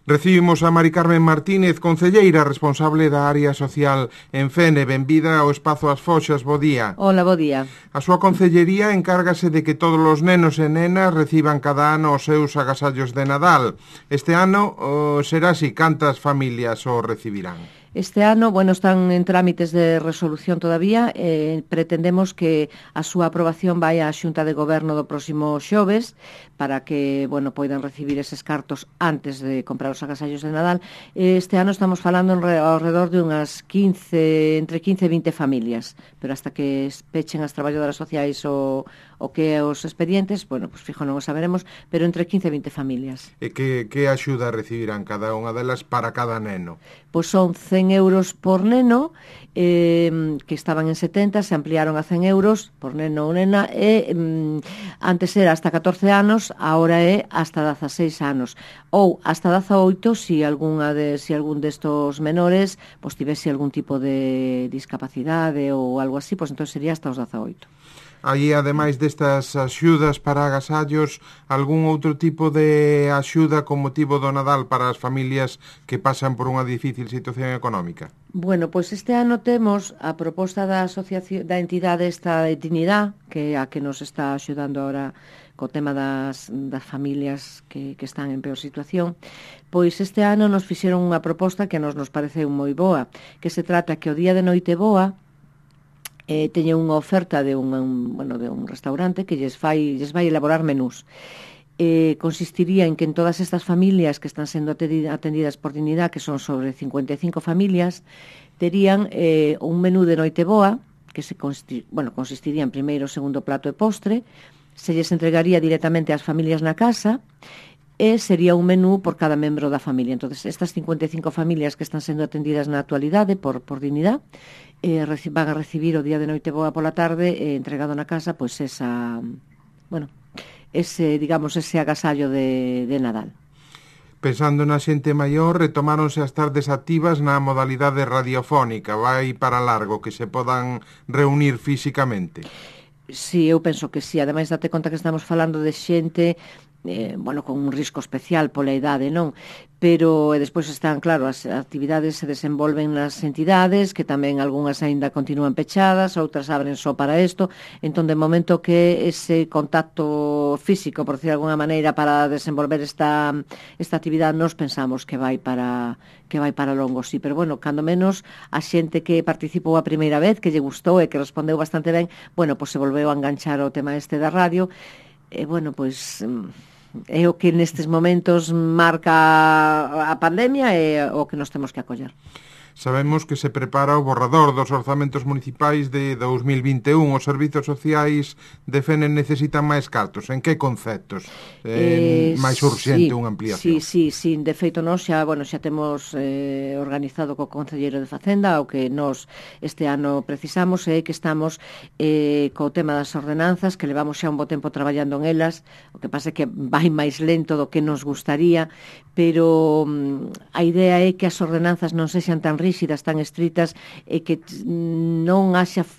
Recibimos a Mari Carmen Martínez, concelleira responsable da área social en Fene. Benvida ao Espazo As Foxas, bo día. Hola, bo día. A súa concellería encárgase de que todos os nenos e nenas reciban cada ano os seus agasallos de Nadal. Este ano será así, cantas familias o recibirán? Este ano, están en trámites de resolución todavía. Pretendemos que a súa aprobación vai á Xunta de Goberno do próximo xoves para que, poidan recibir eses cartos antes de comprar os agasallos de Nadal. Este ano estamos falando ao redor de unhas entre 15 e 20 familias, pero hasta que pechen as traballadoras sociais o que é os expedientes, fijo non o saberemos, pero entre 15 e 20 familias. E que axuda recibirán cada unha delas para cada neno? Pois son 100 euros por neno, que estaban en 70, se ampliaron a 100 euros por neno ou nena, e antes era hasta 14 anos, agora é hasta 16 anos, ou hasta 18 se algún destos menores tivese algún tipo de discapacidade ou algo así, entón sería hasta os 18. Aí, ademais destas axudas para agasallos, algún outro tipo de axuda con motivo do Nadal para as familias que pasan por unha difícil situación económica? Pois este ano temos a proposta da asociación da entidade esta de Dignidad, que é a que nos está axudando ahora co tema das familias que están en peor situación. Pois este ano nos fixeron unha proposta que nos pareceu moi boa, que se trata que o día de Noiteboa teñen unha oferta de un restaurante que lles vai elaborar menús. Consistiría en que en todas estas familias que están sendo atendidas por Dignidad, que son sobre 55 familias, terían un menú de Noiteboa que consistiría en primeiro, segundo plato e postre, se lles entregaría directamente ás familias na casa e sería un menú por cada membro da familia. Entonces, estas 55 familias que están sendo atendidas na actualidade por Dignidad van a recibir o día de Noiteboa pola tarde entregado na casa ese agasallo de Nadal. Pensando na xente maior, retomáronse as tardes activas na modalidade radiofónica. Vai para largo que se podan reunir físicamente? Si, eu penso que si. Ademais, date conta que estamos falando de xente con un risco especial pola idade, non? Pero despois están, claro, as actividades se desenvolven nas entidades, que tamén algunhas aínda continúan pechadas, outras abren só para isto. Entón, de momento que ese contacto físico, por decir de alguna maneira, para desenvolver esta actividade, nos pensamos que vai para longo, sí. Pero, cando menos, a xente que participou a primeira vez, que lle gustou e que respondeu bastante ben, se volveu a enganchar o tema este da radio. É o que nestes momentos marca a pandemia e o que nos temos que acoller. Sabemos que se prepara o borrador dos orzamentos municipais de 2021. Os servizos sociais de Fene necesitan máis cartos. En que conceptos? Máis urxente unha ampliación? Sí. De feito, nós xa temos organizado co Concelleiro de Facenda o que nós este ano precisamos é que estamos co tema das ordenanzas, que levamos xa un bo tempo traballando en elas. O que pasa é que vai máis lento do que nos gustaría, pero a idea é que as ordenanzas non sexan tan rígidas, tan estritas, e que non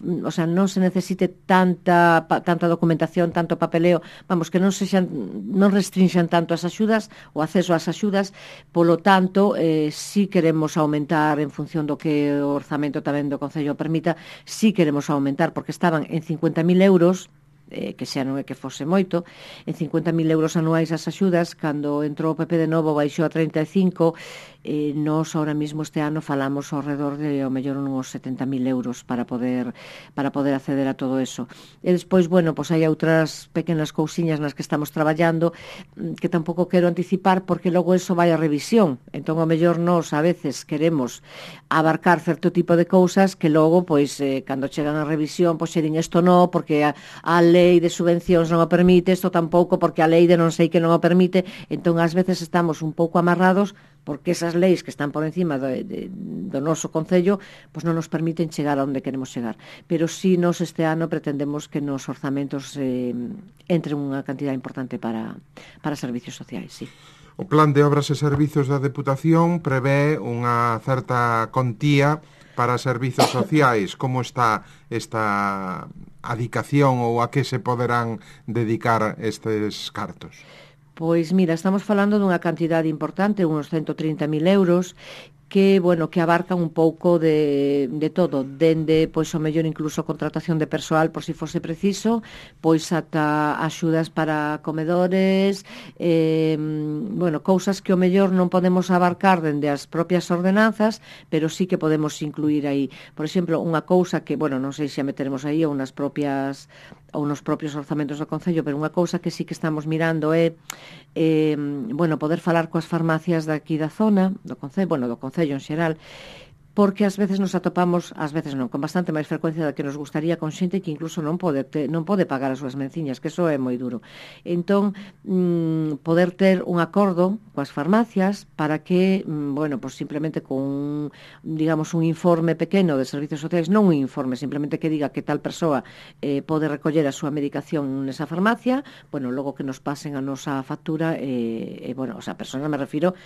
se necesite tanta documentación, tanto papeleo, que non restrinxan tanto as axudas, o acceso ás axudas. Polo tanto, si queremos aumentar en función do que o orzamento tamén do Concello permita, si queremos aumentar, porque estaban en 50.000 euros, que xa non é que fose moito, en 50.000 euros anuais as axudas. Cando entrou o PP de novo baixou a 35, nós ahora mismo este ano falamos ao redor de ao mellor uns 70.000 euros para poder acceder a todo eso. E despois, hai outras pequenas cousiñas nas que estamos traballando que tampouco quero anticipar porque logo eso vai a revisión. Entón, ao mellor nós a veces queremos abarcar certo tipo de cousas que logo, cando chegan a revisión, xe din isto non, porque a lei de subvencións non o permite, isto tampouco porque a lei de non sei que non o permite. Entón, ás veces estamos un pouco amarrados porque esas leis que están por encima do noso Concello non nos permiten chegar a onde queremos chegar. Pero si nos este ano pretendemos que nos orzamentos entre unha cantidad importante para servicios sociais, sí. O Plan de Obras e Servizos da Deputación prevé unha certa contía para servizos sociais. Como está esta adicación ou a que se poderán dedicar estes cartos? Pois mira, estamos falando dunha cantidade importante, uns 130.000 euros, que, bueno, que abarcan un pouco de todo, dende, pois, o mellor incluso contratación de persoal por si fose preciso, pois ata axudas para comedores, bueno, cousas que o mellor non podemos abarcar dende as propias ordenanzas, pero sí que podemos incluir aí. Por exemplo, unha cousa que, bueno, non sei se a meteremos aí ou nos propios orzamentos do Concello, pero unha cousa que sí que estamos mirando é bueno, poder falar coas farmacias daqui da zona, do Concello en xeral, porque ás veces nos atopamos, ás veces non, con bastante máis frecuencia da que nos gustaría, con xente que incluso non pode pagar as súas menciñas, que eso é moi duro. Entón, poder ter un acordo coas farmacias para que, bueno, pues simplemente con, digamos, un informe pequeno de servicios sociais, non un informe, simplemente que diga que tal persoa pode recoller a súa medicación nesa farmacia, bueno, logo que nos pasen a nosa factura, bueno, o sea, personas me refiro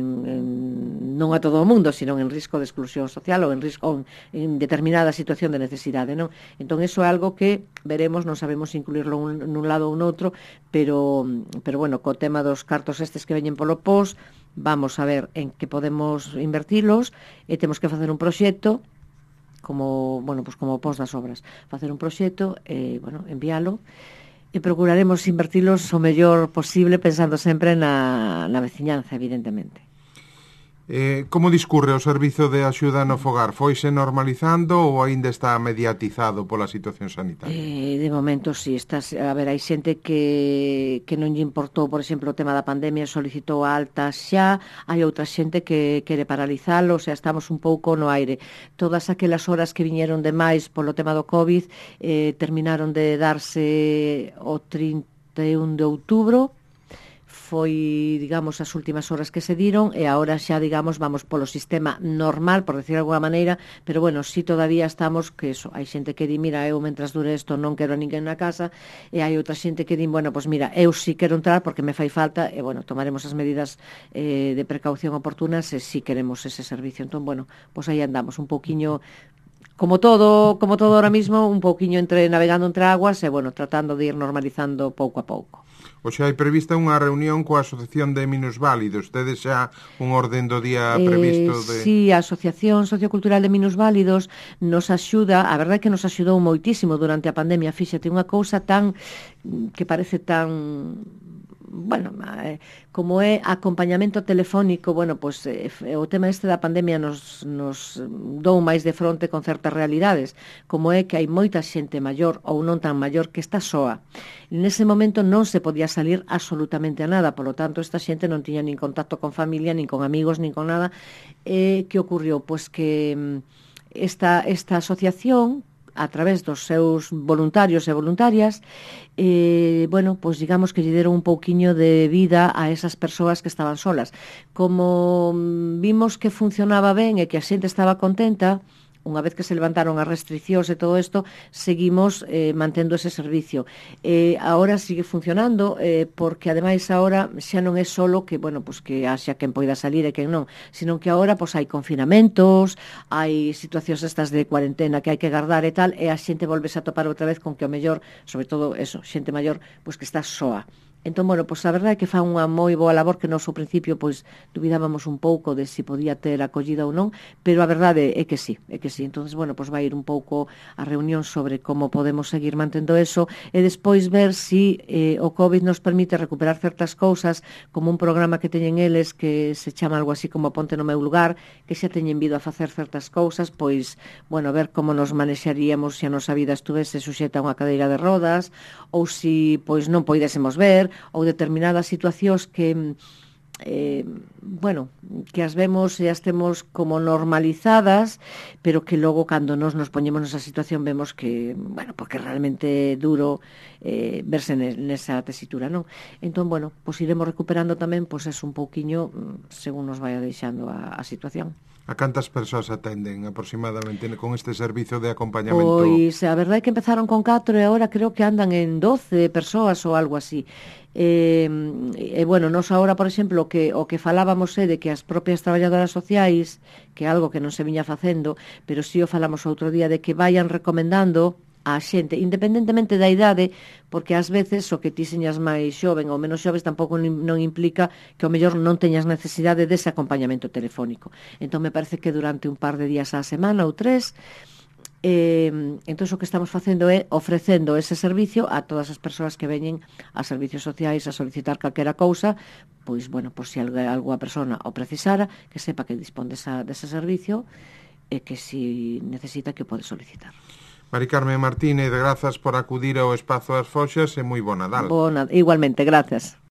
non a todo o mundo, sino en risco de exclusión social ou en determinada situación de necesidade, non? Entón, iso é algo que veremos, non sabemos incluirlo nun lado ou noutro, pero bueno, co tema dos cartos estes que veñen polo POS, vamos a ver en que podemos invertilos e temos que facer un proxecto como, bueno, pues como POS das obras, facer un proxecto e, bueno, enviálo e procuraremos invertilos o mellor posible pensando sempre na veciñanza, evidentemente. Como discurre o servizo de axuda no fogar? Foise normalizando ou aínda está mediatizado pola situación sanitaria? De momento, sí. A ver, hai xente que non lle importou, por exemplo, o tema da pandemia, solicitou a alta xa, hai outra xente que quere paralizalo, o sea, estamos un pouco no aire. Todas aquelas horas que viñeron de máis polo tema do COVID terminaron de darse o 31 de outubro, foi, digamos, as últimas horas que se diron e agora xa, digamos, vamos polo sistema normal, por decir de alguna maneira, pero bueno, si todavía estamos, que eso, hai xente que di, mira, eu mentras dure isto non quero a ninguén na casa, e hai outra xente que di, bueno, pues mira, eu si quero entrar porque me fai falta, e bueno, tomaremos as medidas de precaución oportunas e si queremos ese servicio. Entón, bueno, pues aí andamos un pouquiño como todo ahora mismo, un pouquiño navegando entre aguas e, bueno, tratando de ir normalizando pouco a pouco. Oxe, hai prevista unha reunión coa Asociación de Minusválidos. Tedes xa un orden do día previsto de... Sí, a Asociación Sociocultural de Minusválidos nos axuda, a verdade é que nos axudou moitísimo durante a pandemia. Fíxate, unha cousa que parece tan... bueno, como é acompañamento telefónico, bueno, pues o tema este da pandemia nos dou máis de fronte con certas realidades, como é que hai moita xente maior ou non tan maior que está soa. Nese momento non se podía salir absolutamente a nada, polo tanto, esta xente non tiña nin contacto con familia, nin con amigos, nin con nada. Que ocorreu? Pois que esta asociación, a través dos seus voluntarios e voluntarias, bueno, pois digamos que lle deron un pouquiño de vida a esas persoas que estaban solas. Como vimos que funcionaba ben e que a xente estaba contenta, unha vez que se levantaron as restriccións e todo isto, seguimos mantendo ese servicio. Agora sigue funcionando, porque ademais agora xa non é solo que, bueno, pues que haxa quen poida salir e quen non, sino que agora pues hai confinamentos, hai situacións estas de cuarentena que hai que guardar e tal, e a xente volvese a topar outra vez con que o mellor, sobre todo eso, xente maior, pues que está soa. Entón, bueno, pois a verdade é que fa unha moi boa labor que nós ao principio pois dubidábamos un pouco de si podía ter acollida ou non, pero a verdade é que sí, Entón, bueno, pois vai ir un pouco a reunión sobre como podemos seguir mantendo eso e despois ver si o COVID nos permite recuperar certas cousas, como un programa que teñen eles que se chama algo así como Ponte no meu lugar, que xa teñen vido a facer certas cousas, pois, bueno, ver como nos manexaríamos se a nosa vida estuvese suxeta a unha cadeira de rodas ou si, pois, non poidésemos ver, ou determinadas situacións que bueno, que as vemos e as temos como normalizadas, pero que logo cando nos poñemos nesa situación vemos que, bueno, porque realmente é duro verse nesa tesitura, non? Entón, bueno, pois iremos recuperando tamén, pois es un pouquiño según nos vai deixando a situación. A cantas persoas atenden aproximadamente con este servizo de acompañamento? Pois a verdade é que empezaron con 4 e agora creo que andan en 12 persoas ou algo así. Bueno, nos agora, por exemplo, o que falábamos é de que as propias traballadoras sociais, que é algo que non se viña facendo, pero si o falamos outro día, de que vayan recomendando a xente, independentemente da idade, porque ás veces o que ti señas máis xoven ou menos xoves tampouco non implica que ao mellor non teñas necesidade dese acompañamento telefónico. Entón me parece que durante un par de días á semana ou 3, entón o que estamos facendo é ofrecendo ese servicio a todas as persoas que veñen a servicios sociais a solicitar calquera cousa, pois, bueno, por se alguna persona o precisara, que sepa que dispón dese servicio e que si necesita que o pode solicitar. Mari Carmen Martínez, grazas por acudir ao Espazo das Foxas e moi bo Nadal. Igualmente, grazas.